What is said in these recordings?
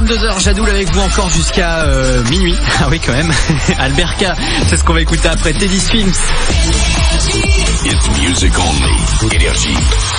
22h, Jadoul avec vous encore jusqu'à minuit. Ah oui quand même. Alberca, c'est ce qu'on va écouter après Teddy Swims. It's music only. Énergie.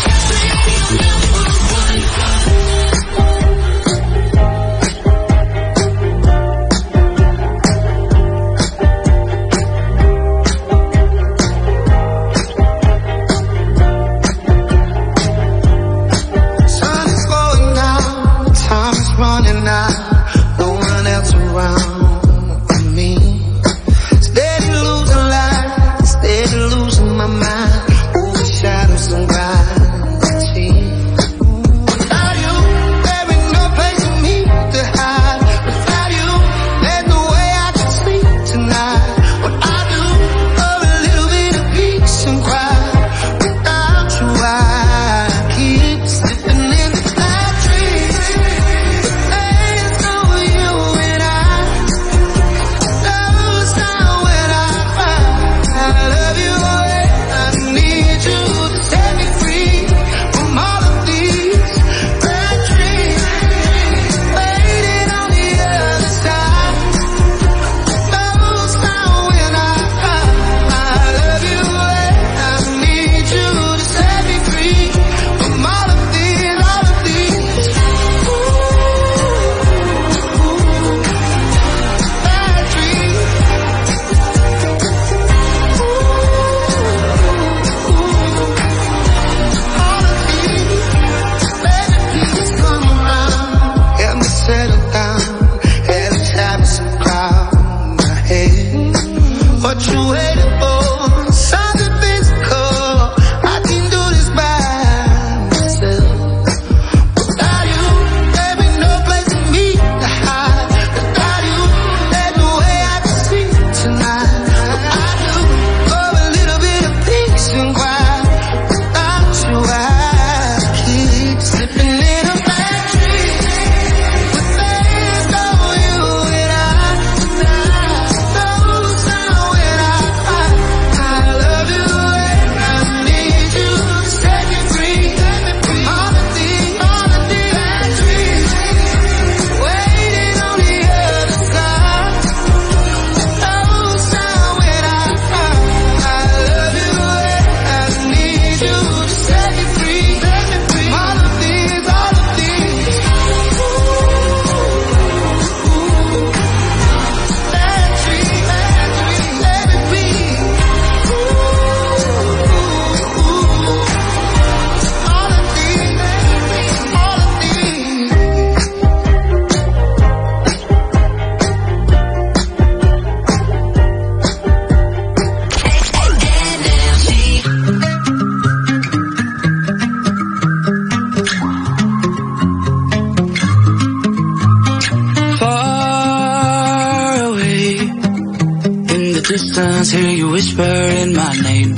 distance, hear you whispering my name.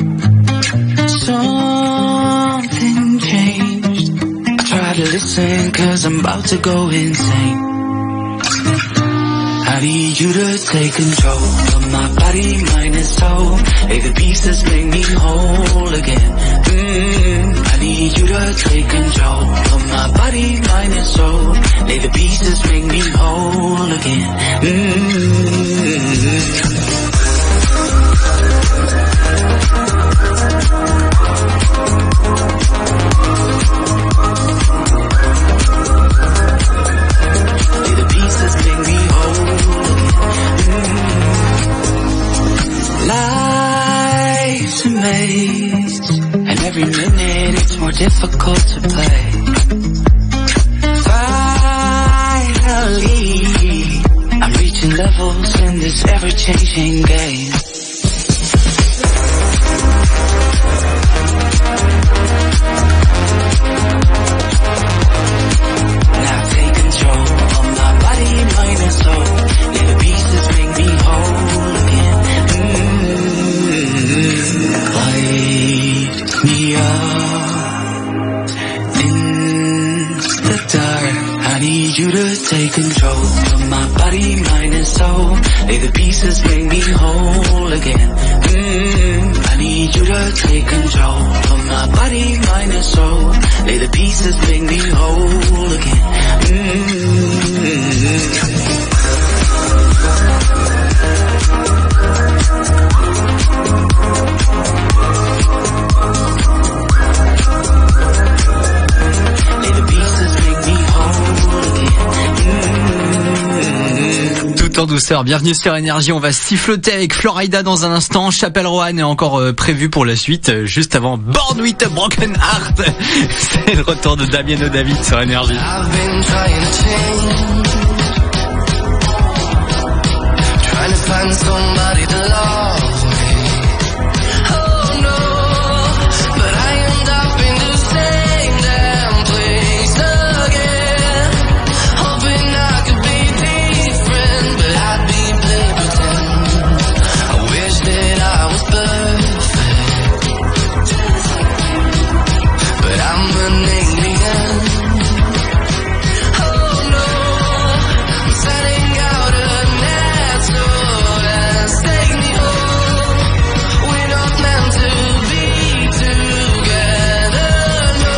Something changed. I try to listen 'cause I'm about to go insane. I need you to take control of my body, mind and soul. Hey, the pieces make me whole again. I need you to take control of my body, mind and soul. Hey, the pieces make me whole again. Life's a maze, and every minute it's more difficult to play. Finally, I'm reaching levels in this ever-changing game. Now take control of my body, mind and soul. Let the pieces make me whole again. Light me up in the dark. I need you to take control of my body, mind and soul. Lay the pieces make me whole again. I need you to take control of my body, mind and soul. Lay the pieces make me whole again. en douceur. Bienvenue sur Énergie, on va siffloter avec Florida dans un instant. Chapelle Roanne est encore prévu pour la suite, juste avant Born with a Broken Heart. C'est le retour de Damien O'David sur Énergie. Trying to find somebody to love me. Oh no, but I end up in the same damn place again. Hoping I could be different, but I'd be playing pretend. I wish that I was perfect, but I'm an alien. Oh no, I'm setting out a net so let's take me home. We're not meant to be together, no.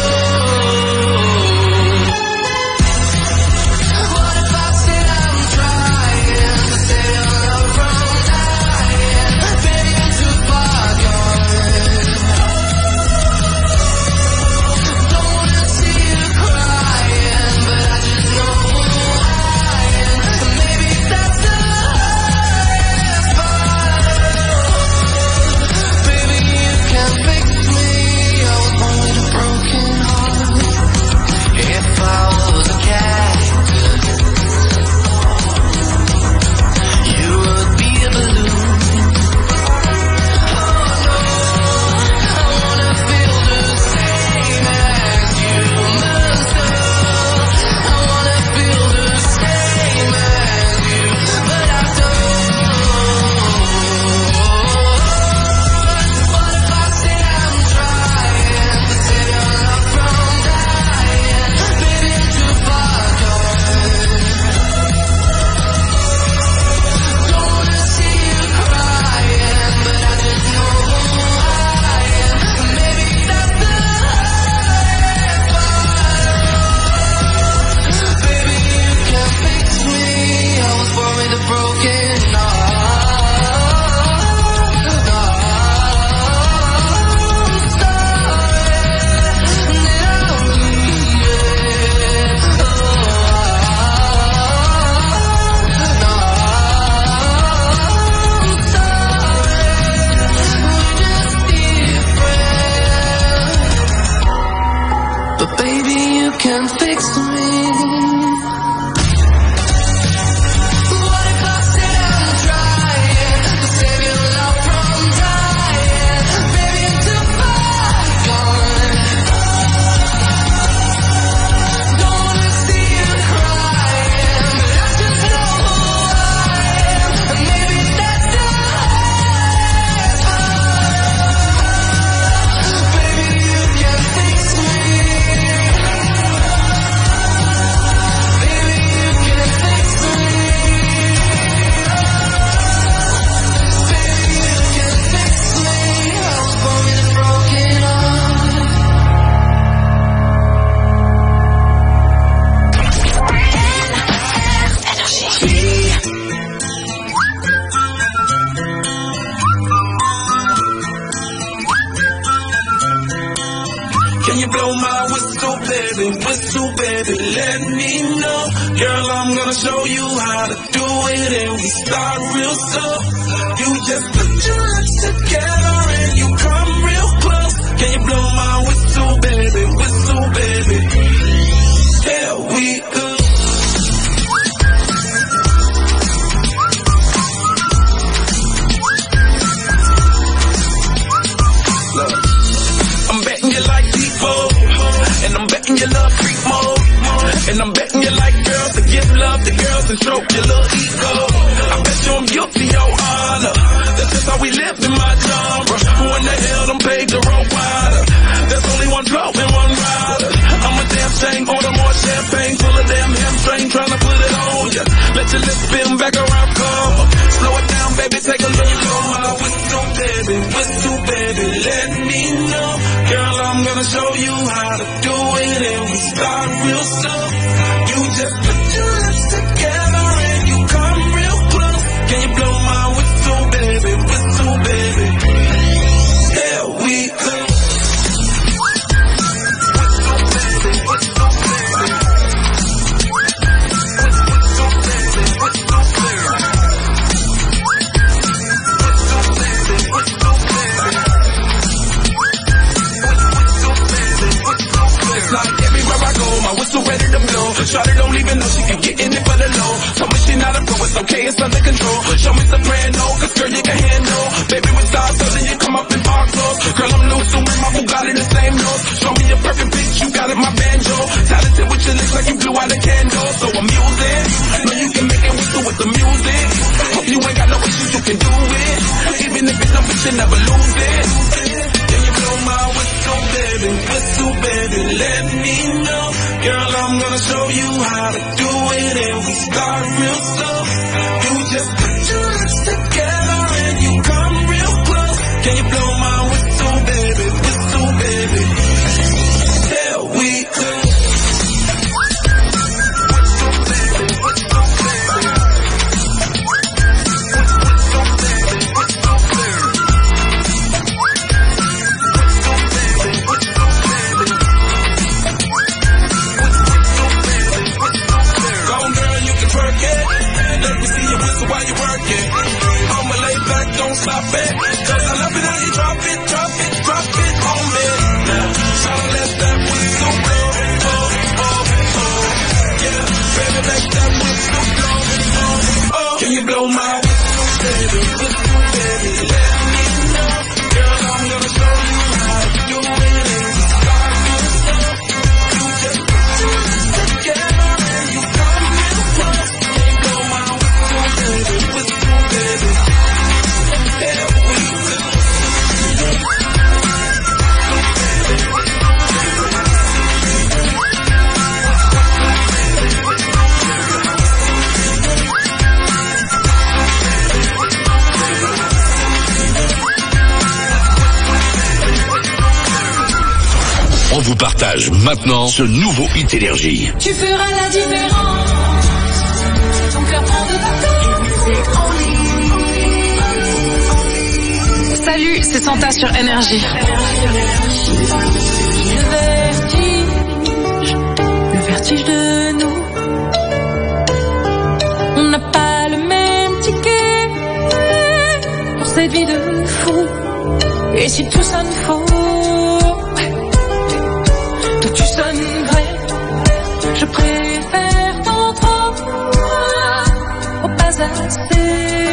What if I said I'm trying to save your love from dying? Baby, I'm too far gone. Don't wanna see you crying, but I just know who I am. Maybe that's the hardest part. Baby, you can fix me. I was born with a broken heart. If I was a cactus, you would be a balloon. Oh no, I wanna feel the same as you must do. I wanna feel the same as you, but I don't. What if I say I'm trying to save your love from dying? Baby, I'm too far gone. Don't wanna see you crying, but I just know who I am. Maybe that's the hardest part. Baby, you can fix me. I was born with a broken heart. I'm sorry that I'm leaving. But baby, you can fix me. What if I said I'm trying to save your love from dying? Baby, I'm too far gone. Don't wanna see you crying, but I just know who I am. And maybe that's the hardest part. Baby, you can fix me. Baby, you can fix me. Baby, you can fix me. I was born with a broken heart. Can you blow my whistle, baby, let me know. Girl, I'm gonna show you how to do it and we start real slow. You just put your lips together and you come real close. Can you blow my whistle, baby, here we go. Look, I'm betting you like people, and I'm betting you love freak mode, and I'm betting you like girls to give love to girls and stroke your little ego. I bet you I'm guilty, your honor. That's just how we live in my genre. Who in the hell done paved the road wider? There's only one blow and one rider. I'm a damn shame, order more champagne, full of damn hamstring, trying to put it on ya. Let your lips spin back around, come on. Slow it down, baby, take a look. Blow my whistle, baby, let me know. Girl, I'm gonna show you how to do it and we start real slow. You just put your lips together and you come real close. Can you blow my whistle, baby, here we go. Whistle, baby, I go, my whistle ready to blow. Shawty don't even know she can get in it for the low. Tell me she not a pro, it's okay, it's under control. Show me soprano, cause girl you can handle. Baby with stars, so then you come up in park clothes. Girl I'm loose, so with my Bugatti the same nose. Show me a perfect bitch, you got it, my banjo. Talented with your lips like you blew out a candle. So I'm using, know you can make it whistle with the music. Hope you ain't got no issues, you can do it. Even if it's no bitch, you never lose it. Can you blow my whistle, baby, let me know. Girl, I'm gonna show you how to do it, and we start real slow. You just put your lips together and you come real close. Can you blow my whistle, baby, there we go. Stop it, cause I love it how you drop it on me. Now, so let that whistle blow, yeah, baby, make that whistle blow, can you blow my whistle, baby, let me know, girl, I'm gonna show you how to do it, and we start real slow, you just put your lips together, and you come real close, can you blow my whistle, baby, On vous partage maintenant ce nouveau hit Énergie. Tu feras la différence. Ton cœur prend de vacances. Salut, c'est Santa sur Énergie. Le vertige de nous. On n'a pas le même ticket pour cette vie de fou. Et si tout sonne faux, tu sonnes vrai, je préfère ton trop au pas assez.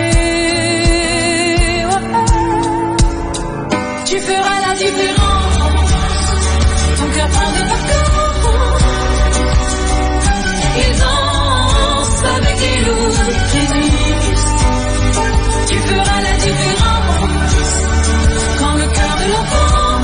Tu feras la différence, ton cœur prend de vacances. Il danse avec des loups Jésus. Tu feras la différence quand le cœur de l'enfant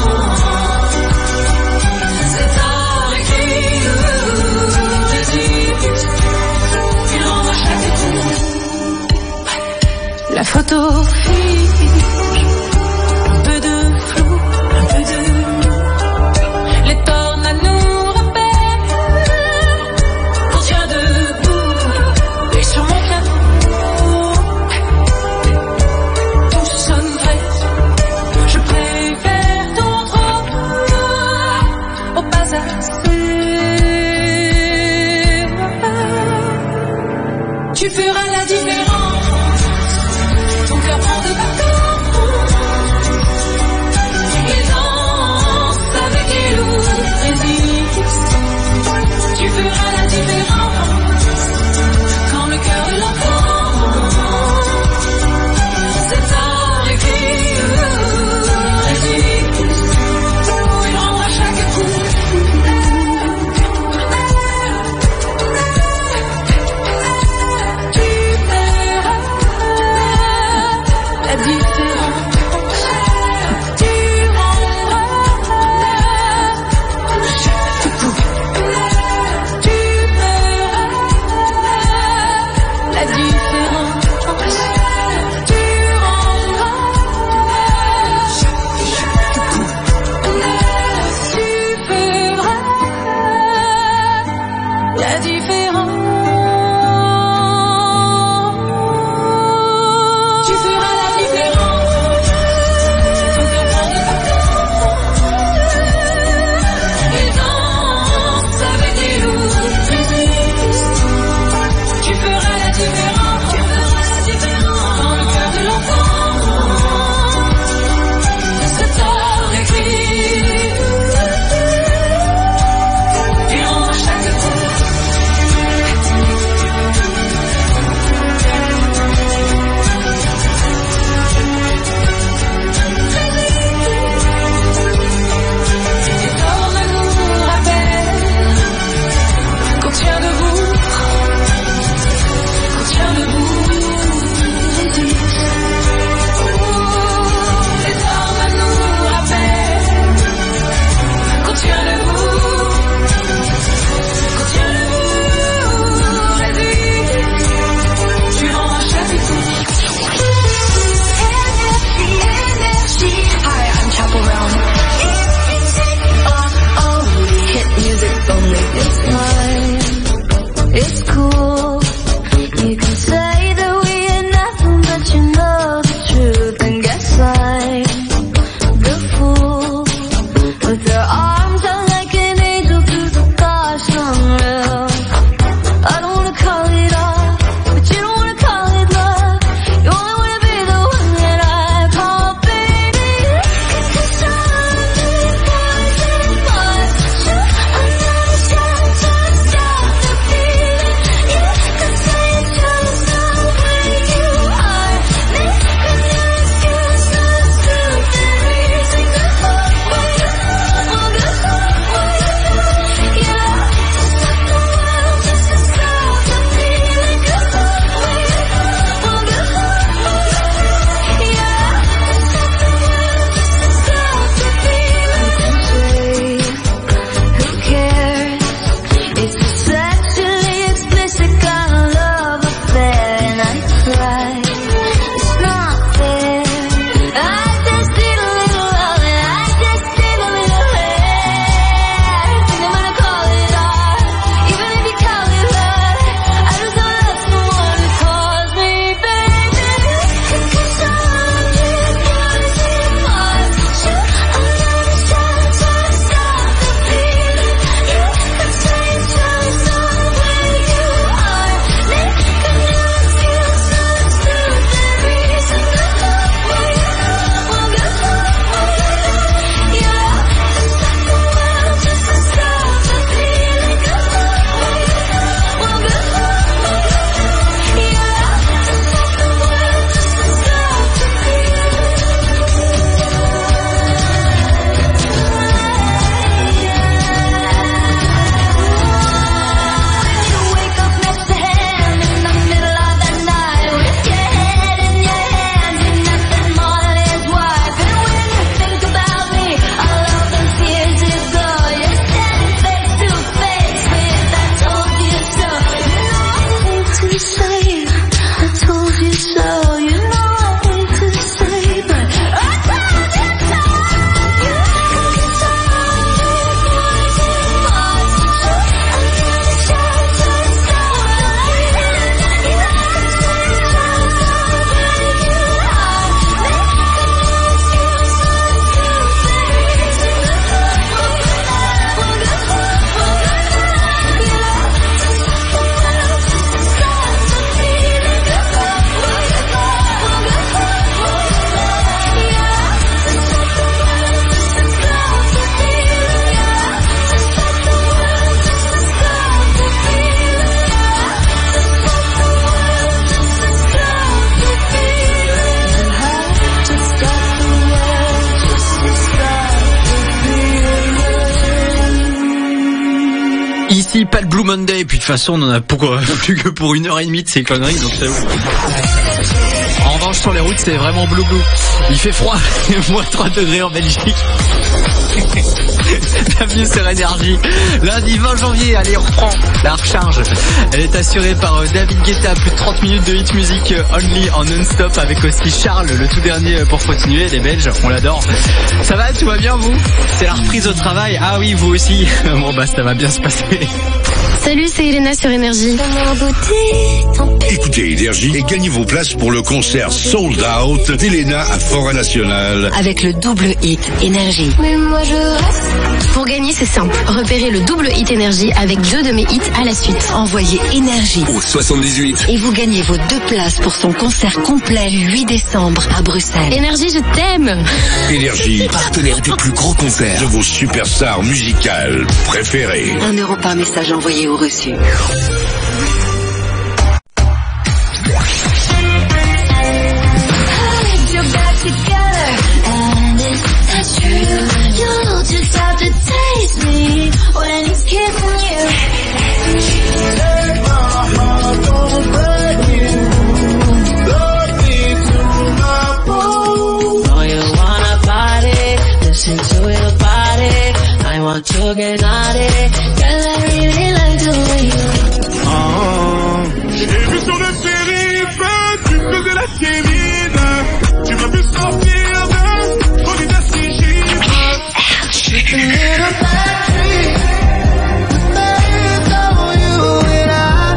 la photo fiche, un peu de flou, un peu de nous. Les tornades nous rappellent qu'on tient debout. Et sur mon piano, tout sonne vrai. Je préfère ton trop au pas assez. Tu feras la différence. Ton cœur prend de vacances. Il danse avec les loups résistent. Tu feras la différence quand le cœur de l'enfant c'est avec lui résiste. Il rendra chaque coup. La différence, tu rendras chaque coup. Tu feras la différence, tu rendras chaque coup. Tu feras la différence. Il rendra Ici, pas le Blue Monday, et puis de toute façon, on en a plus que pour 1h30 de ces conneries, donc c'est ouf. En revanche, sur les routes, c'est vraiment bleu. Il fait froid, moins 3 degrés en Belgique. Bienvenue sur Énergie. Lundi 20 janvier, allez, on reprend la recharge. Elle est assurée par David Guetta, plus de 30 minutes de hit music only en non-stop, avec aussi Charles, le tout dernier pour continuer. Les Belges, on l'adore. Ça va, tout va bien vous? C'est la reprise au travail. Ah oui, vous aussi. Bon bah ça va bien se passer. Salut, c'est Elena sur Énergie. Écoutez Énergie et gagnez vos places pour le concert Sold Out d'Elena à Fora National. Avec le double hit Énergie. Mais moi je reste. Pour gagner, c'est simple. Repérez le double hit Énergie avec 2 de mes hits à la suite. Envoyez Énergie Au 78. et vous gagnez vos 2 places pour son concert complet le 8 décembre à Bruxelles. Énergie, je t'aime. Énergie, partenaire des plus gros concerts de vos superstars musicales préférées. 1 euro par message envoyé au reçu. To get out it, 'cause I really like the way you. J'ai vu sur le shérif, tu faisais la kéline. Tu m'as vu sortir de folie d'assigine. Just a little battery, on you and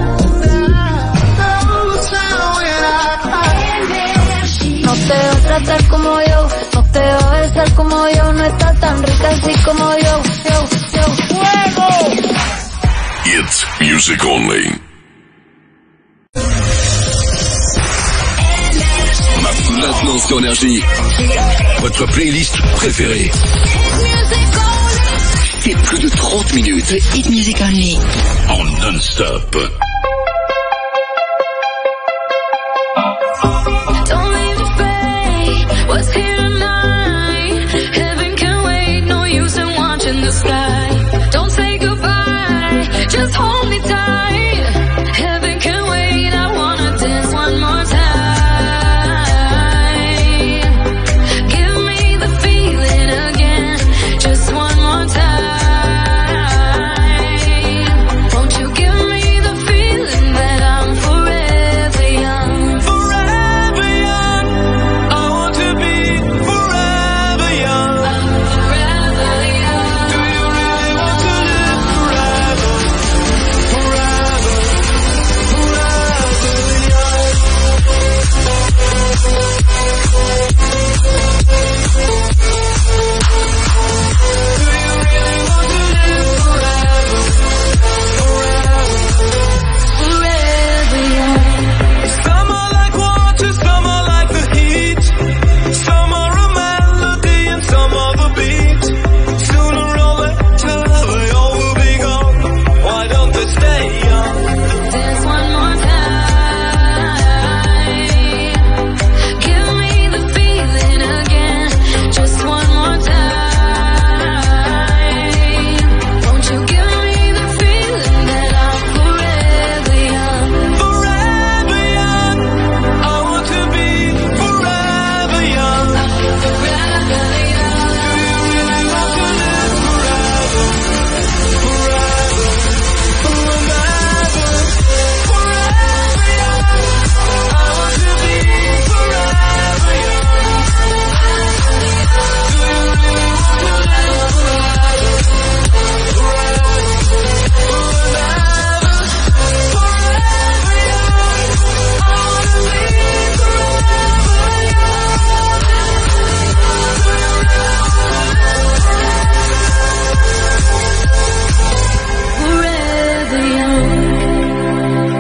No te va a tratar como yo, no te va a besar como yo, no está tan rica así como yo. It's music only. Maintenant sur Énergie, votre playlist préférée. C'est plus de 30 minutes. The hit music only. En non-stop. Don't leave afraid, what's here tonight? Heaven can wait, no use in watching the sky. Don't say goodbye, just hold me tight. Heaven can wait, I wanna dance one more time. Give me the feeling again, just one more time. Won't you give me the feeling that I'm forever young? Forever young, I want to be forever young. I'm forever young. Do you really want to live forever? Forever, forever young. Do you really want to live forever? Forever young. Some are like water, some are like the heat. Some are a melody and some are the beat. Sooner or later they all will be gone. Why don't they stay young? Dance one more time. Give me the feeling again, just one more time. Won't you give me the feeling that I'm forever young? Forever young, I want to be forever young. Forever young. Do you really want to live forever? Forever, forever, forever young. I want to be forever young. Do you really want to live forever? Forever, forever young. I want to be Forever young.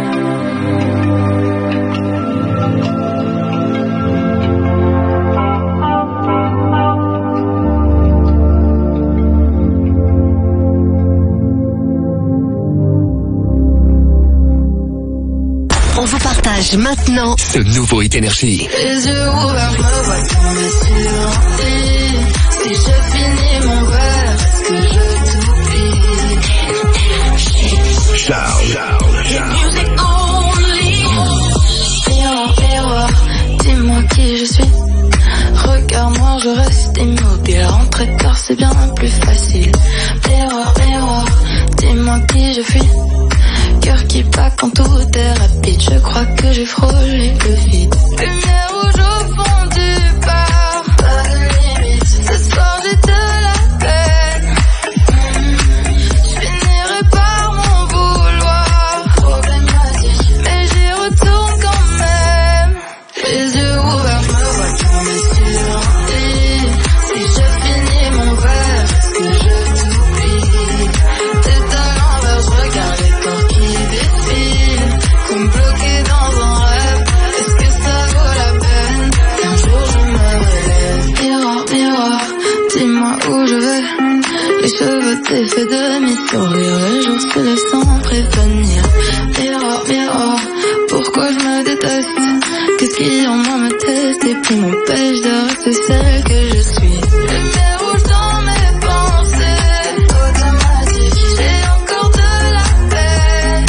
On vous partage maintenant Ce nouveau hit Énergie. Les yeux ouverts, je me vois tomber sur l'envie. Si je finis mon verre, est-ce que je t'oublie? Miroir, dis-moi qui je suis. Regarde-moi, je reste immobile. Rentrer tard, c'est bien plus facile. Miroir, dis-moi qui je suis. Cœur qui bat quand tout est rapide. Je crois que j'ai frôlé le vide. Lumière rouge au fond du bar. Pas de limite. Ce soir j'ai de la peine. Je finirai par m'en vouloir. Problématique, mais j'y retourne quand même. Les yeux ouverts, je me vois tomber sur un lit. Si je finis mon verre, est-ce que je t'oublie? Tête à l'envers, je regarde les corps qui défilent. Comme bloqué dans un rêve, est-ce que ça vaut la peine qu'un jour je me relève? Miroir, dis-moi où je vais. Les cheveux défaits de mes sourires, le jour se lève sans prévenir. Miroir, pourquoi je me déteste? Qu'est-ce qui en moi me teste et puis m'empêche de rester celle que je suis? Lumière rouge dans mes pensées, automatique. J'ai encore de la peine.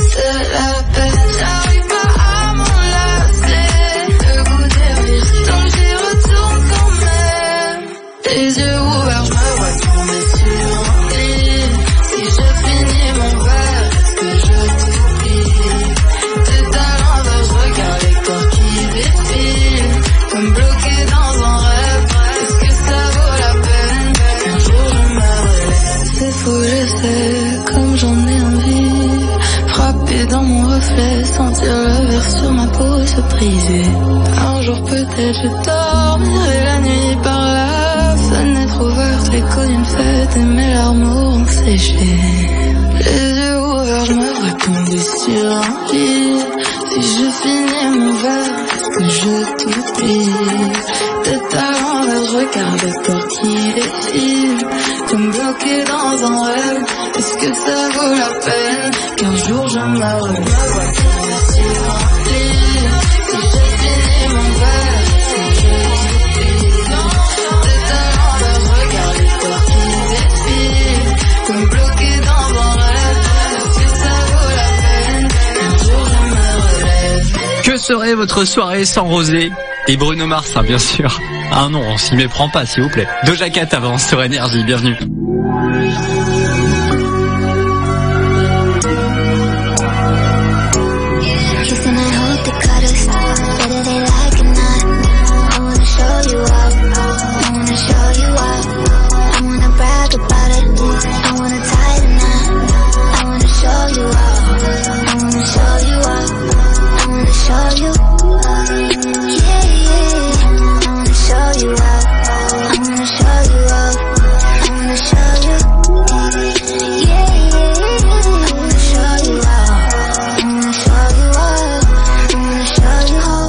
J'arrive pas à m'enlacer. Le goût des rires, donc j'y retourne quand même. Les yeux ouverts, je me vois tomber sur un lit. Si je finis mon verre, est-ce que je t'oublie? Tête à l'envers, je regarde les corps qui défilent. Comme bloqué dans un rêve, est-ce que ça vaut la peine qu'un jour je me relève? C'est fou, je sais, comme j'en ai envie. Frapper dans mon reflet, sentir le verre sur ma peau se briser. Un jour peut-être je dormirai la nuit par la fenêtre ouverte, l'écho d'une fête et mes larmes auront séché. Les yeux ouverts, je me vois tomber sur un lit. Si je finis mon verre, est-ce que je t'oublie? Tête à l'envers, je regarde le corps qui défile. Comme bloqué dans un rêve, est-ce que ça vaut la peine qu'un jour je me relève? Me vois tomber sur un lit. Si je finis mon verre, est-ce que je t'oublie? Tête à l'envers, je regarde le corps qui défile. Comme bloqué dans un rêve, est-ce que ça vaut la peine qu'un jour je me relève? Que serait votre soirée sans Rosé et Bruno Mars, hein, bien sûr. Ah non, on s'y méprend pas, s'il vous plaît. Doja Cat avance sur Énergie, bienvenue. Kissing, I hope they cut us, whether they like or not. I wanna show you up, I wanna show you up. I wanna brag about it, I wanna tie the knot. I wanna show you up, I wanna show you up. I wanna show you, yeah, yeah. I wanna show you up, I wanna show you up. I wanna show you, yeah, yeah. I wanna show you up, I wanna show you up. I wanna show you how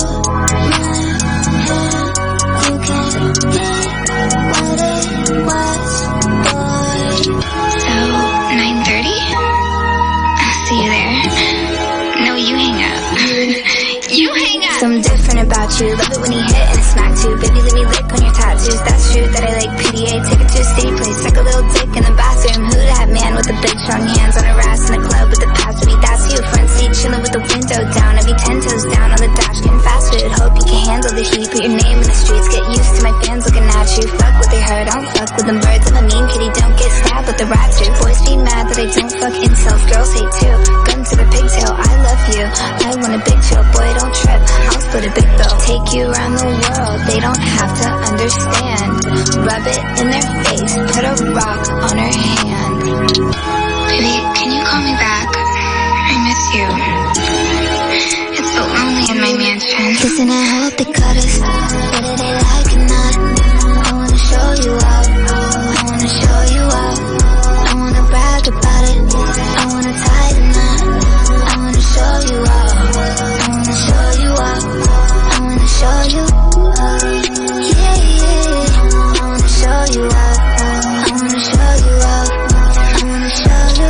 you can be what it was, boy. So 9:30, I'll see you there. No, you hang up. You hang up. Something different about you. Love it when you hit and it smack too. Baby, let me lick on your tattoos. That's true that I like PDA. Take it to a city place. Like a little dick in the bathroom. Who that man with the big strong hands on her ass in the club with the pass to me? That's you. Front seat chilling with the window down. I be 10 toes down on the dash getting fast food. Hope you can handle the heat. Put your name in the streets. Get used to my fans looking at you. Fuck what they heard. Don't fuck with them birds. I'm a mean kitty. Don't get stabbed with the rat too. Boys be mad that I don't fuck incels. Girls hate too. Gun to the pigtail. I love you. I want a big chill. Boy, don't trip. I'll split a big bill. Take you around the world. They don't have to understand. Rub it in their face. Put a rock on her hand. Baby, can you call me back? I miss you. It's so lonely in my mansion. Kissing, I hope they cut us, whether they like or not. I wanna show you up, I wanna show you up. I wanna brag about it, I wanna tie the knot. I wanna show you up, I wanna show you up. I wanna show you, yeah, yeah. I wanna show you up, I wanna show you up. I wanna show you,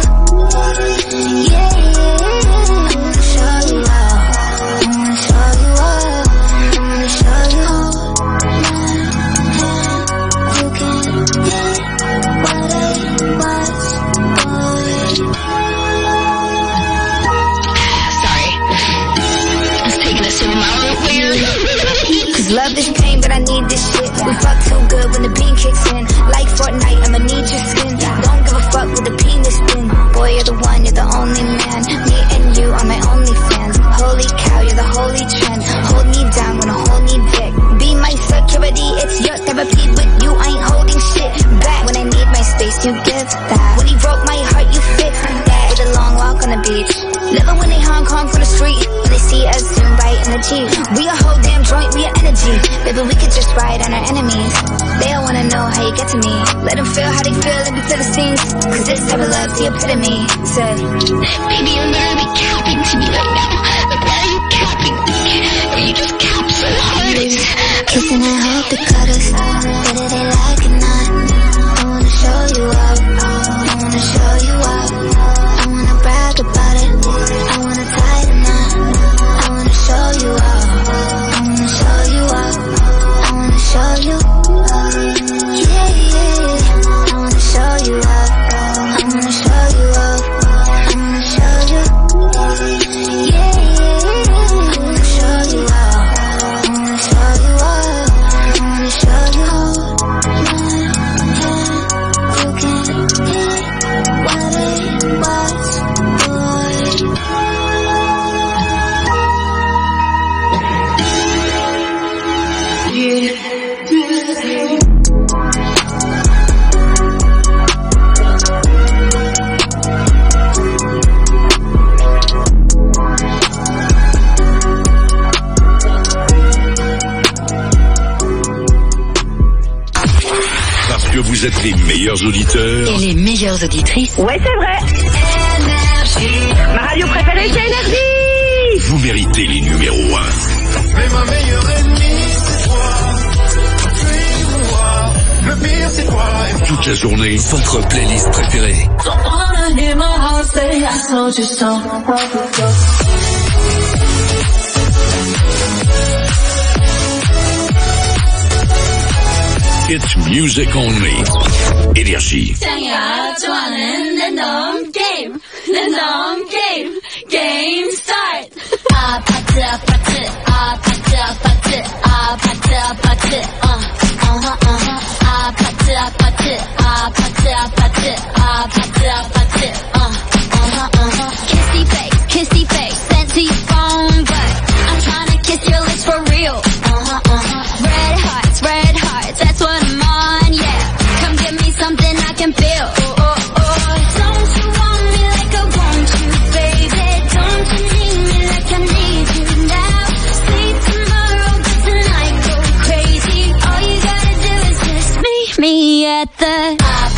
yeah, yeah. I wanna show you up, I wanna show you up. love this pain, but I need this shit. We fuck too good when the bean kicks in. Like Fortnite, I'ma need your skin. Don't give a fuck with the penis spin. Boy, you're the one, you're the only man. Me and you are my only fans. Holy cow, you're the holy trend. Hold me down when I hold me dick. Be my security, it's your therapy. With you, I ain't holding shit back. When I need my space, you give that. When he broke my heart, you fixed that. With a long walk on the beach. Never when they Hong Kong from the street. When they see us zoom right in the Jeep. We a whole damn joint, we a energy. Baby, we could just ride on our enemies. They all wanna know how you get to me. Let them feel how they feel in the Philistines. Cause this type of love's the epitome. Say, baby, you're literally capping to me right now. Like, why are you capping? Are you just cap so hard? Kissing and hope to cut us. Whether they like it or not. I wanna show you up. I wanna show you up. I wanna brag about it. I wanna tie the knot. I wanna show you up. I wanna show you up. I wanna show you up. Yeah, yeah. I wanna show you up. I wanna show you up. I wanna show you. Yeah, yeah. I wanna show you up. I wanna show you up. I wanna show you. You can get what it was, boy. Parce que vous êtes les meilleurs auditeurs. Et les meilleures auditrices. Ouais, c'est vrai. Énergie. Ma radio préférée, c'est Énergie. Vous méritez les numéros 1. Mais ma meilleure ennemie, c'est toi. Tu vois, le pire, c'est toi. Toute la journée, votre playlist préférée. It's music only. Énergie. Game start. Kissy face, sent to your phone, but I'm trying to kiss your lips for real. Red hearts, that's what I'm on, yeah. Come give me something I can feel. Don't you want me like I want you, baby? Don't you need me like I need you now? Sleep tomorrow, but tonight go crazy. All you gotta do is just meet me at the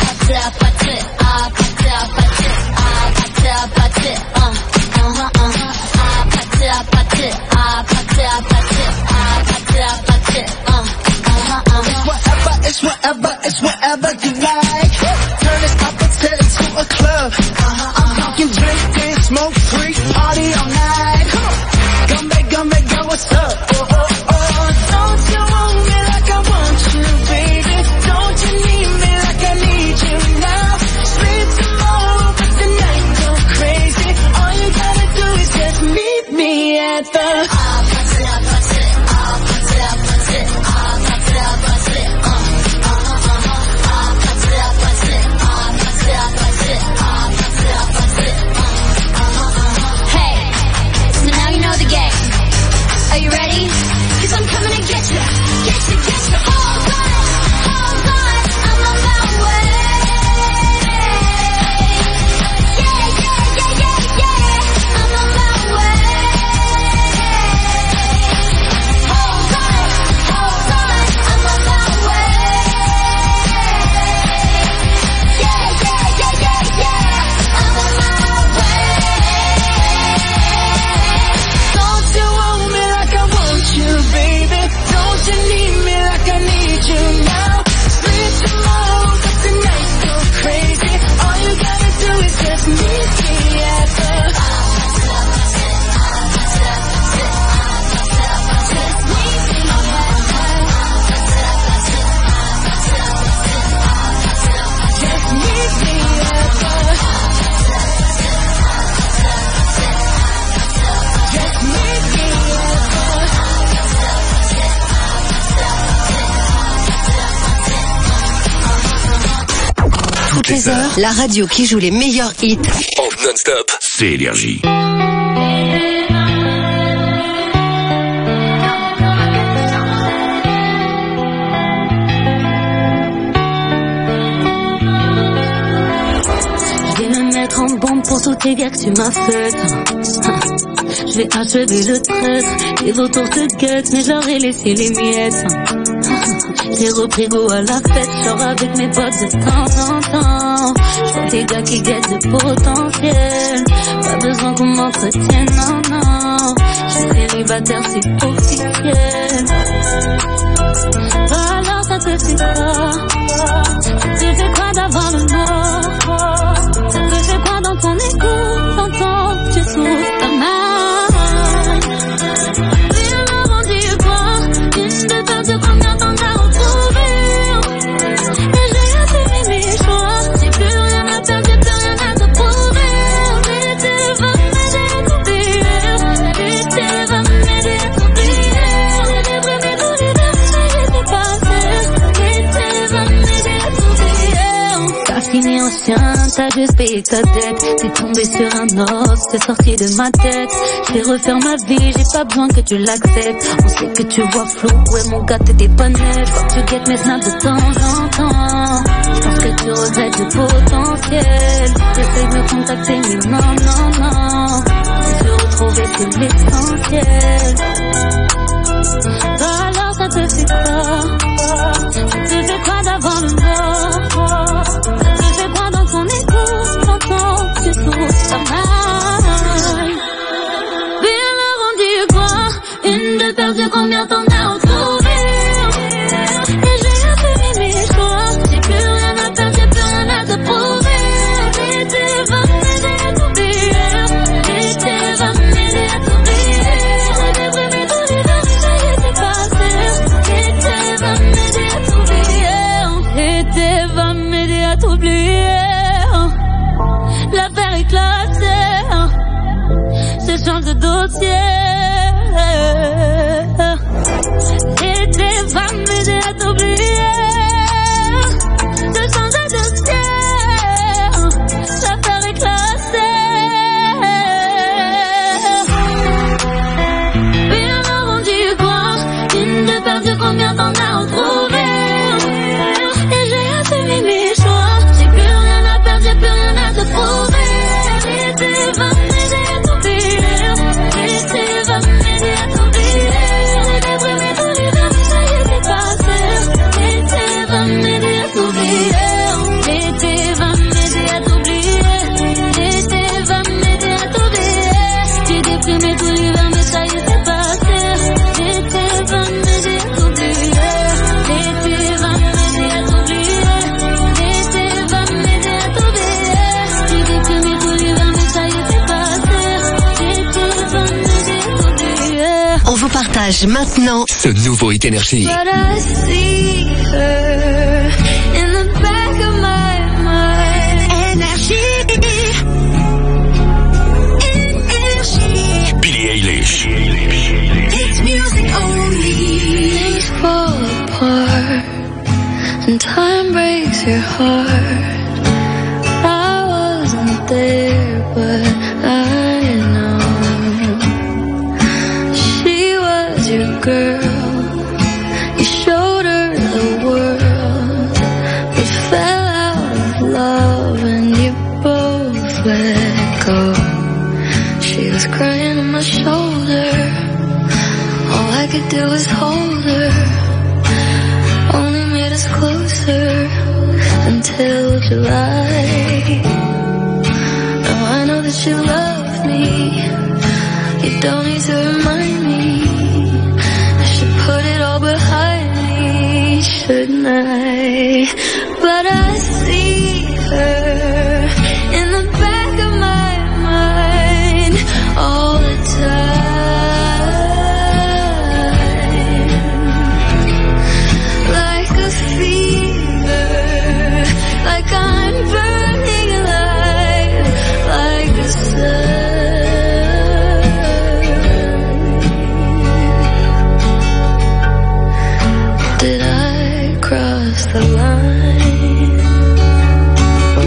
It's whatever you like. Turn this opposite into a club. I'm talking drink, dance, smoke, freak, party all night. Come back, girl, what's up? Don't you want me like I want you, baby? Don't you need me like I need you now? Sleep tomorrow, but tonight go crazy. All you gotta do is just meet me at the Are you ready? 'Cause I'm coming to get you. Hold on, I'm on my way. Yeah, I'm on my way. toutes les heures, la radio qui joue les meilleurs hits. En non-stop, c'est Énergie. Je vais me mettre en bombe pour tous tes gars que tu m'as fait. Je vais achever le traître. Les vautours te guettent, mais j'aurais laissé les miettes. J'ai repris goût à la fête, genre avec mes potes de temps en temps. Je vois des gars qui guettent le potentiel. Pas besoin qu'on m'entretienne, non, non. Je suis célibataire, c'est officiel. Alors ça te fait quoi? Ça te fait quoi d'avoir le mot? Ça te fait quoi dans ton écoute? T'entends, tu souffres ta main. Il m'a rendu quoi? Une de deux de combien t'en as retrouvé? Et j'ai assumé mes choix. J'ai plus rien à perdre, j'ai plus rien à te prouver. L'été va m'aider à t'oublier. L'été va m'aider à t'oublier. J'ai déprimé tout l'hiver, mais ça y était passé. L'été va m'aider à t'oublier. T'as fini en chien, t'as juste payé ta dette. T'es tombé sur un os, t'es sorti de ma tête. Je vais refaire ma vie, j'ai pas besoin que tu l'acceptes. On sait que tu vois flou, ouais mon gars t'étais pas net. Quand tu guettes mes snaps de temps en temps, je pense que tu regrettes le potentiel. T'essayes de me contacter mais non, non, non. Se retrouver c'est l'essentiel. Alors ça te fait quoi? Ça te fait quoi d'avoir le mot? Ça te fait quoi dans ton écoute? T'entends, tu souffres pas mal. Bien rendu quoi? Une de perdue, combien t'en as retrouvé? Et j'ai assumé mes choix. J'ai plus rien à perdre, j'ai plus rien à te prouver. L'été va m'aider à t'oublier. L'été va m'aider à t'oublier. J'ai déprimé tout l'hiver, mais ça y était passé. L'été va m'aider à t'oublier. L'été va m'aider à t'oublier. L'affaire est classée. Je change de dossier. L'été va m'aider à t'oublier. Je change de dossier. L'affaire est classée. Bien rendu quoi? Une de perdue, combien t'en as retrouvé? Et j'ai assumé mes choix. J'ai plus rien à perdre, j'ai plus rien à te prouver. L'été va m'aider à t'oublier. L'été va m'aider à t'oublier. J'ai déprimé tout l'hiver, mais ça y était passé. L'été va m'aider à t'oublier. L'été va m'aider à t'oublier. L'été va m'aider à t'oublier. J'ai déprimé tout l'hiver, mais ça y était passé. L'été va m'aider à t'oublier. L'été va m'aider à t'oublier. L'été va m'aider à t'oublier. J'ai déprimé tout l'hiver, mais ça y était passé. L'été va m'aider à t'oublier. On vous partage maintenant Ce nouveau Hit Énergie. But I see her in the back of my mind. Énergie. Énergie. Billie Eilish. It's music only. Things fall apart and time breaks your heart. I wasn't there, but I know she was your girl. You showed her the world, but fell out of love and you both let go. She was crying on my shoulder. All I could do was hold her. Only made us closer until July. Now I know that you love me. You don't need to remind me. I should put it all behind me, shouldn't I? But I see her in the back of my mind all the time. Like a fever, like I'm burning alive, like the sun. Did I cross the line?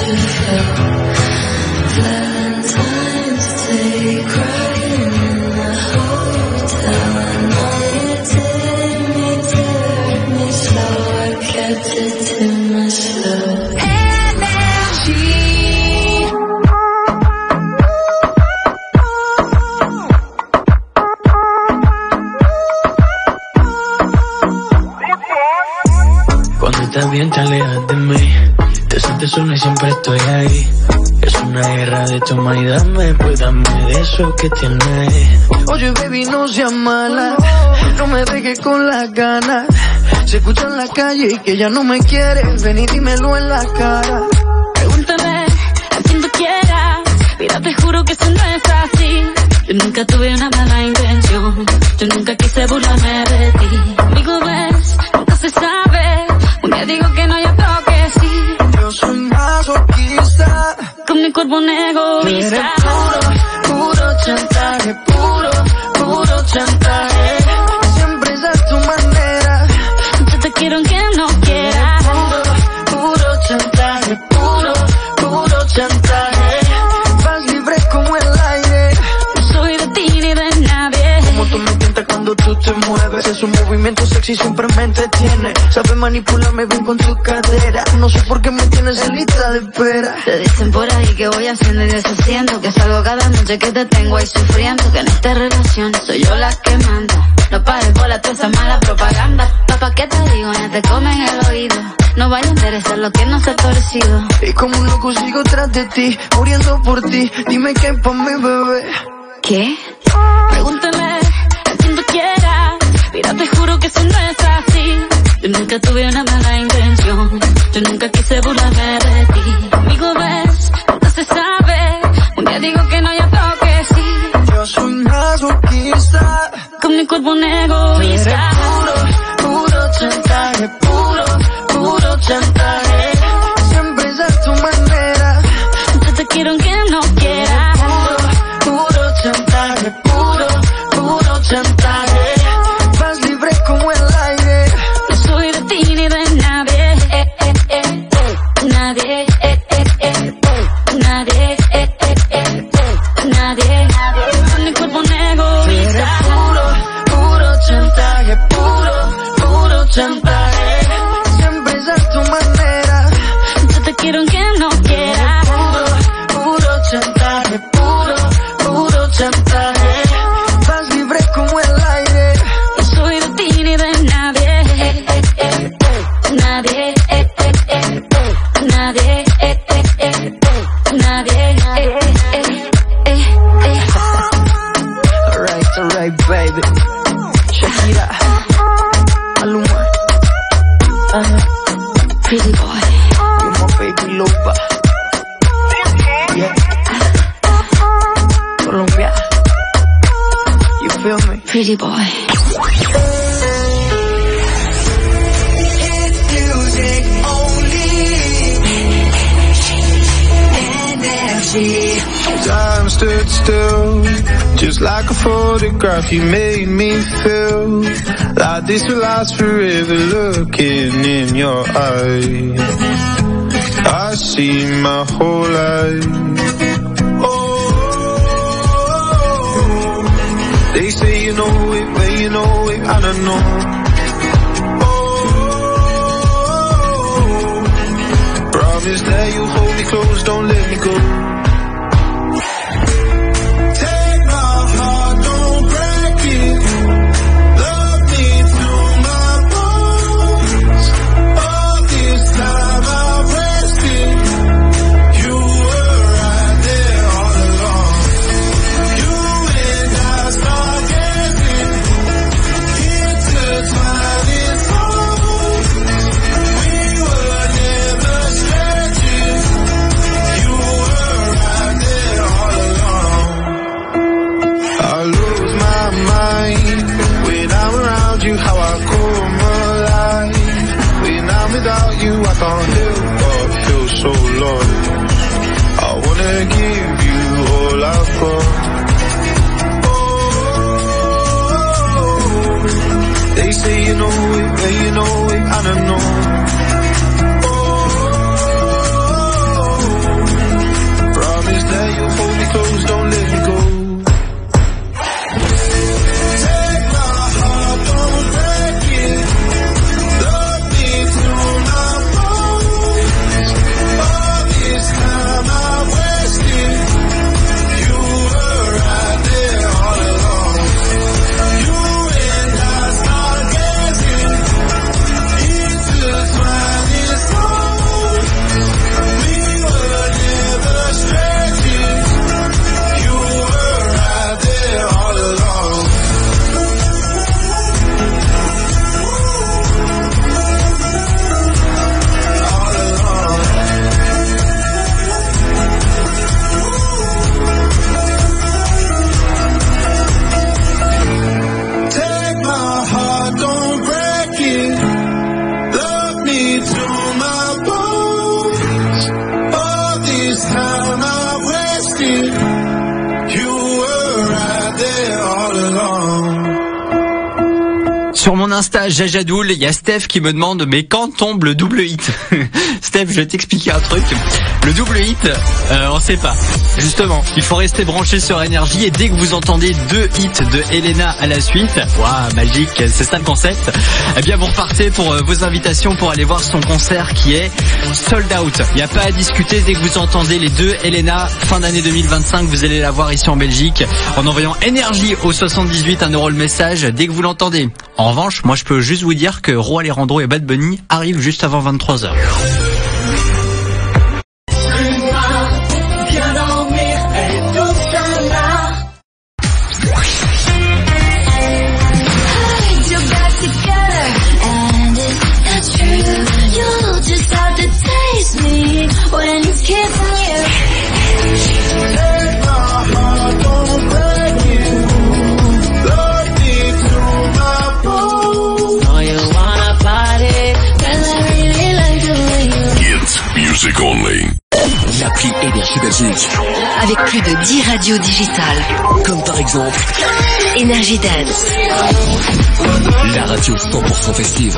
Bien te alejas de mí, te sientes sola y siempre estoy ahí. Es una guerra de toma y dame, pues dame de eso que tienes. Oye baby, no seas mala, no me dejes con las ganas. Se escucha en la calle y que ya no me quieres, ven y dímelo en la cara. Pregúntame a quien tú quieras, mira te juro que eso no es así. Yo nunca tuve una mala intención, yo nunca quise burlarme de ti. Amigo ves, nunca se sabe. Un día digo que no, yo creo que sí. Yo soy masoquista, con mi cuerpo un egoísta. Eres puro chantaje, puro chantaje. Siempre es a tu manera. Yo te quiero aunque no quieras. Puro chantaje, puro chantaje. Vas libre como el aire. No soy de ti ni de nadie. Como tú me tientas cuando tú te mueves. Es un movimiento sexy, siempre me entretiene. Sabes manipularme bien con tu cadera. No sé por qué me tienes en lista de espera. Te dicen por ahí que voy haciendo y deshaciendo, que salgo cada noche que te tengo ahí sufriendo, que en esta relación soy yo la que manda. No pares bola toda esa mala propaganda. Papá, ¿qué te digo? No te comen el oído. No vaya a interesar lo que no se ha torcido. Y como un loco sigo tras de ti, muriendo por ti. Dime qué pa' mi bebé. ¿Qué? Pregúntame a quien tú quieras. Mira, te juro que eso no es así. Yo nunca tuve una mala intención, yo nunca quise burlarme de ti. Amigo ves, nunca se sabe. Un día digo que no, ya creo que sí. Yo soy masoquista, con mi cuerpo un egoísta. Eres puro chantaje, puro chantaje. Siempre es a tu manera. Yo te quiero aunque no quieras. Puro chantaje, puro chantaje. Vas libre como el aire. No soy de ti ni de nadie. Nadie. Nadie. Nadie. Con mi cuerpo un egoísta. Puro chantaje, puro chantaje. Siempre es a tu manera. Yo te quiero aunque no quieras. Puro chantaje, puro chantaje. Vas libre como el aire. No soy de ti ni de nadie. Nadie. Nadie. Nadie. Alright, baby. Shakira, Maluma, Pretty boy. you're my baby lover. Yeah. Colombia, you feel me? Pretty boy. Time stood still, just like a photograph. You made me feel like this will last forever. Looking in your eyes, I see my whole life. Oh, they say you know it, but you know it, I don't know. Oh, promise that you'll hold me close, don't let me go. Without you, I can't help but feel so lost. I wanna give you all I've got. Oh, they say you know it, but you know it, I don't know. Oh, Sur mon Insta, Jajadoul, il y a Steph qui me demande mais quand tombe le double hit? Steph, je vais t'expliquer un truc. Le double hit, on sait pas. Justement, il faut rester branché sur Énergie et dès que vous entendez 2 hits de Elena à la suite, waouh, magique, c'est ça le concept. Eh bien, vous repartez pour vos invitations pour aller voir son concert qui est sold out. Il n'y a pas à discuter dès que vous entendez les 2 Elena fin d'année 2025, vous allez la voir ici en Belgique en envoyant Énergie au 78 1 € le message dès que vous l'entendez. En revanche, moi je peux juste vous dire que Roi Alejandro et Bad Bunny arrivent juste avant 23h. Music only. L'appli Énergie Belgique. Avec plus de 10 radios digitales. Comme par exemple Énergie Dance. La radio 100% festive.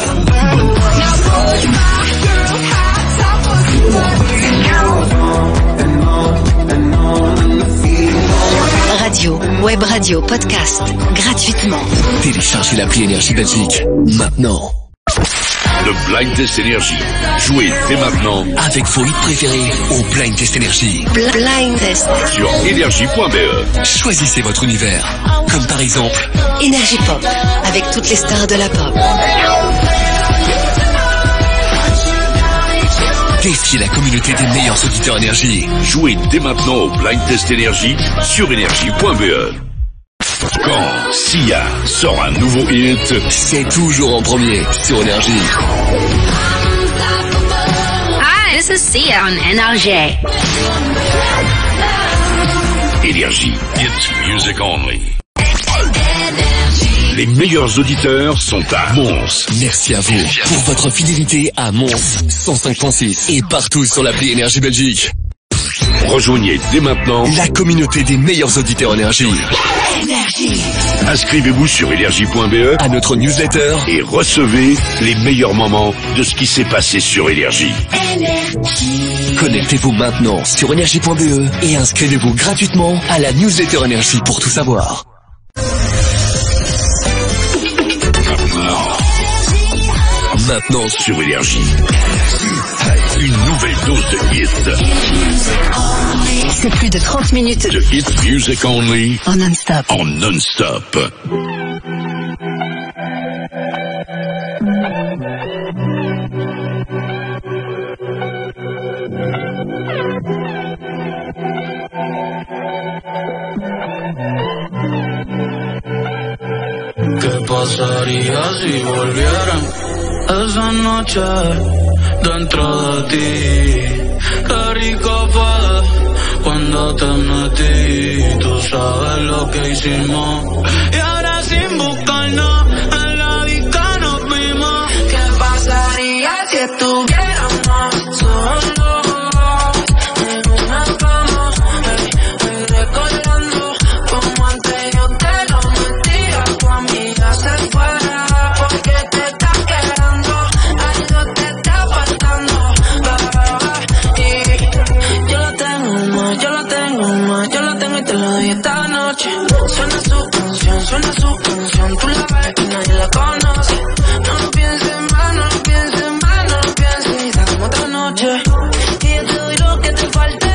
Radio, web radio, podcast, gratuitement. Téléchargez l'appli Énergie Belgique. Maintenant. Le Blind Test Énergie. Jouez dès maintenant avec vos hits préférés au Blind Test Énergie. Blind Test. Sur énergie.be. Choisissez votre univers. Comme par exemple Énergie Pop, avec toutes les stars de la pop. Défiez la communauté des meilleurs auditeurs Énergie. Jouez dès maintenant au Blind Test Énergie sur énergie.be. Quand Sia sort un nouveau hit, c'est toujours en premier sur Énergie. Hi, this is Sia on NRJ. Énergie, it's music only. Les meilleurs auditeurs sont à Mons. Merci à vous pour votre fidélité à Mons 105.6 et partout sur l'appli Énergie Belgique. Rejoignez dès maintenant la communauté des meilleurs auditeurs Énergie. Énergie. Inscrivez-vous sur énergie.be à notre newsletter et recevez les meilleurs moments de ce qui s'est passé sur Énergie. Connectez-vous maintenant sur énergie.be et inscrivez-vous gratuitement à la newsletter Énergie pour tout savoir. Maintenant sur Énergie. Une nouvelle dose de hit. C'est plus de 30 minutes de hit music only. En non-stop. En non-stop. ¿Qué pasaría si volvieran esa noche dentro de ti? Qué rico fue cuando te metí. Tú sabes lo que hicimos. Y ahora sin buscarnos en la disco nos vimos. ¿Qué pasaría si estuviéramos solos? Suena su canción, tú la ves y nadie la conoce. No lo pienses más, no lo pienses más, no lo pienses y dame otra noche. Y yo te doy lo que te falte.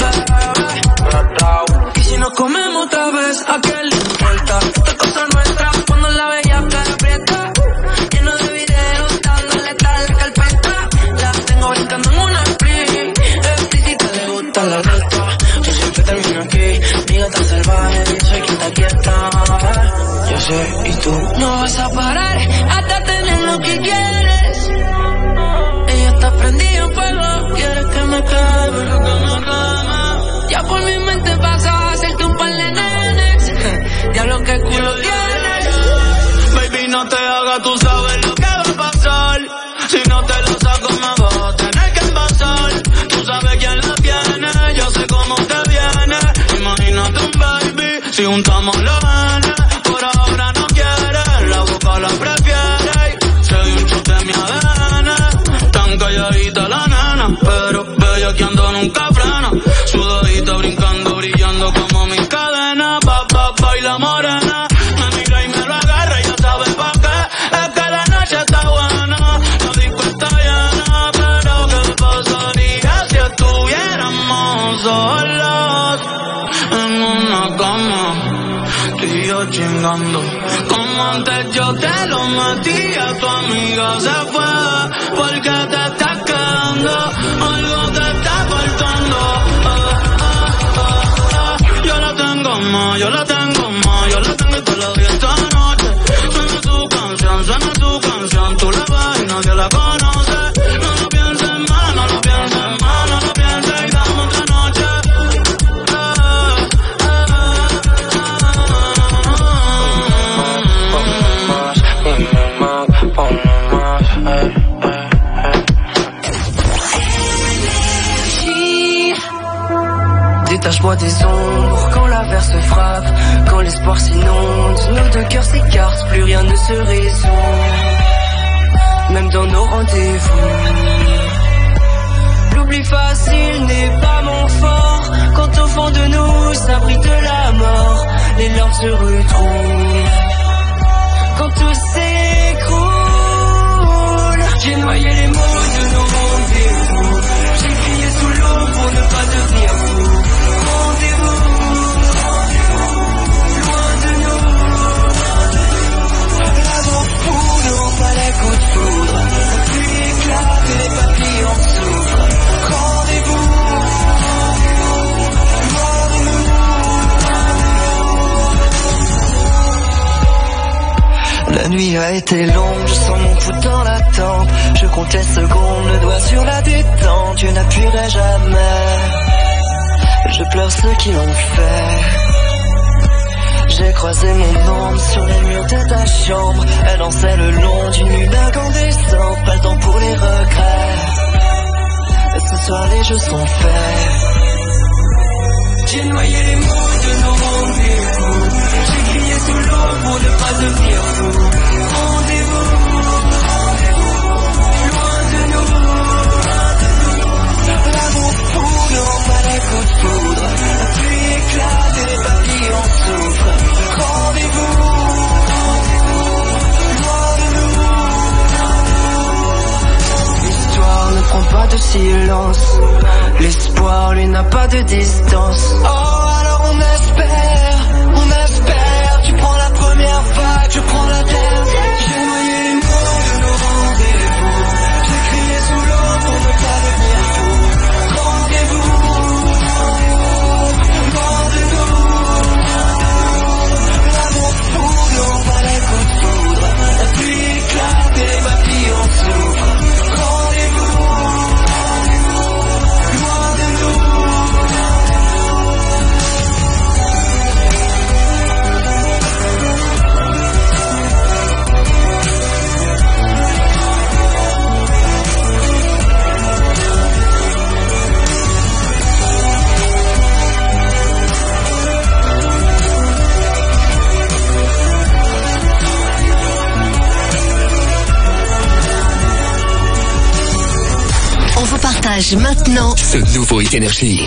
Y si nos comemos otra vez, ¿a qué le importa? Esta cosa nuestra, cuando la veía cara aprieta. Lleno de videos, dándole tal la carpeta. La tengo brincando en una split. Explícita le gusta la neta. Yo siempre termino aquí, mi gata salvaje, yo soy quien te quieta. Yo sé, y tú no vas a parar hasta tener lo que quieres. Ella está prendida en fuego, quieres que me queme. Ya por mi mente pasa a hacerte un par de nenes. Ya lo que culo tienes. Baby, no te hagas, tú sabes lo que va a pasar. Si no te lo saco me vas a tener que pasar. Tú sabes quién la tiene, yo sé cómo te viene. Imagínate un baby, si juntamos los genes. Por ahora no quiere, la boca la prefiere. calladita la nena, pero bellaqueando nunca frena. Sudadita brincando, brillando como mi cadena. Baila morena, me mira y me lo agarra, ya sabe pa' qué. Es que la noche está buena, la disco está llena, pero ¿qué pasaría si estuviéramos solos en una cama? Tú y yo chingando, como antes yo te lo metía. Tu amiga se fue porque te estás quedando, algo te está faltando. Yo la tengo más, yo la tengo más, yo la tengo y te la doy esta noche. Suena tu canción, tú la ves y nadie la conoce. No lo pienses más, no lo pienses más, no lo pienses y dame otra noche. Détache-moi des ombres quand l'averse frappe, quand l'espoir s'inonde, nos deux cœurs s'écartent, plus rien ne se résout, même dans nos rendez-vous. L'oubli facile n'est pas mon fort, quand au fond de nous s'abrite la mort, les larmes se retrouvent, quand tout s'écroule. J'ai noyé les mots de nos rendez-vous, j'ai crié sous l'eau pour ne pas devenir fou. Rendez-vous, loin de nous, l'amour fou nous pas les coups de foudre, la pluie éclate et les papillons souffrent. Rendez-vous, loin de nous. La nuit a été longue, je sens mon pouls dans la tempe, je compte les secondes, le doigt sur la détente, je n'appuierai jamais. Je pleure ceux qui l'ont fait. J'ai croisé mon ombre sur les murs de ta chambre. Elle dansait le long d'une lune incandescente. Pas le temps pour les regrets. Ce soir les jeux sont faits. J'ai noyé les mots de nos rendez-vous. J'ai crié sous l'eau pour ne pas devenir fou. Rendez-vous, loin de nous. L'amour fou ne rend pas les coups de foudre, la pluie éclate et les papillons souffrent. Rendez-vous, loin de nous. L'histoire ne prend pas de silence, l'espoir lui n'a pas de distance. Oh alors on espère, tu prends la première vague, je prends la dernière. J'ai noyé les mots de nos rendez-vous, j'ai crié sous l'eau pour ne pas devenir fou. Rendez-vous, loin de nous, l'amour fou ne rend pas les coups de foudre, la pluie éclate et les papillons souffrent. Rendez-vous, loin de nous. On vous partage maintenant ce nouveau Hit Énergie.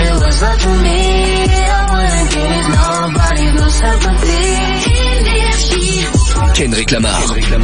Kendrick Lamar.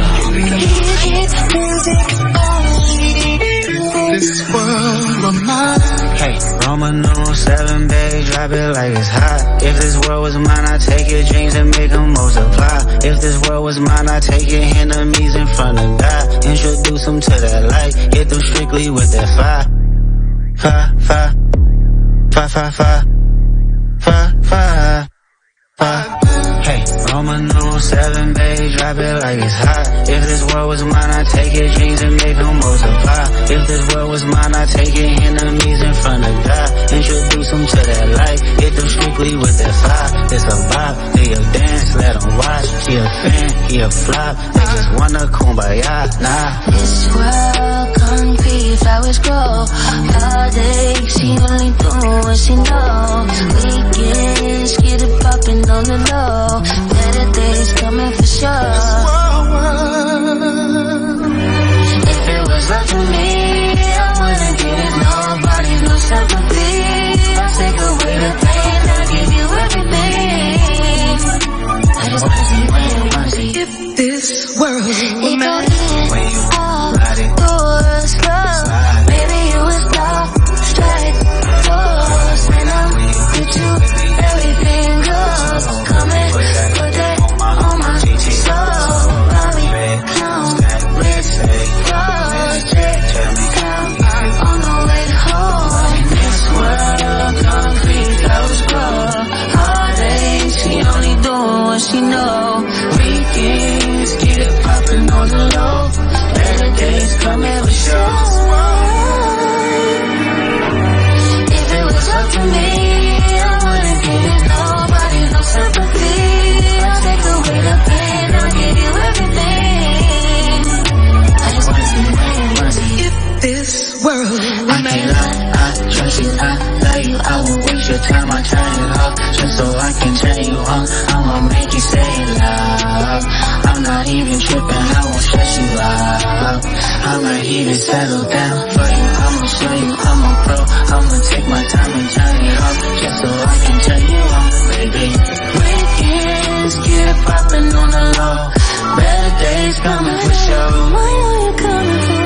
This world was mine. Hey, Roman numeral 7, babe, drop it like it's hot. If this world was mine, I'd take your dreams and make them multiply. If this world was mine, I'd take your enemies in front of God. Introduce them to that light, hit them strictly with that fire. Fire, fire, fire, fire, fire, fire, fire, fire. Hey, Roman numeral 7, babe, drop it like it's hot. If this world was mine, I'd take your dreams and make them multiply. If this world was mine, I'd take your enemies in front of God. Introduce them to that light, hit them strictly with that fire. It's a vibe, they a dance, let them watch. She a fan, he a flop, they just wanna kumbaya, nah. This world concrete, flowers grow. All day, she only doing what she knows. Weekends, get it poppin' on the low. Better days coming for sure. If it was up to me, world, I can't lie, I trust you, I love you, I won't waste your time, I turn it off, just so I can turn you on, I'ma make you say it loud, I'm not even tripping, I won't stress you out, I might even settle down for you, I'ma show you I'm a pro, I'ma take my time and turn it off, just so I can turn you on, baby. Weekends get poppin' on the low, better days coming for sure. Why are you coming for?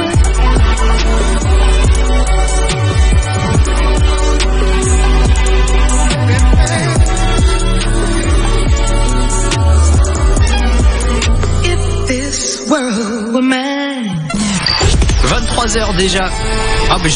If this world were mine. 23h déjà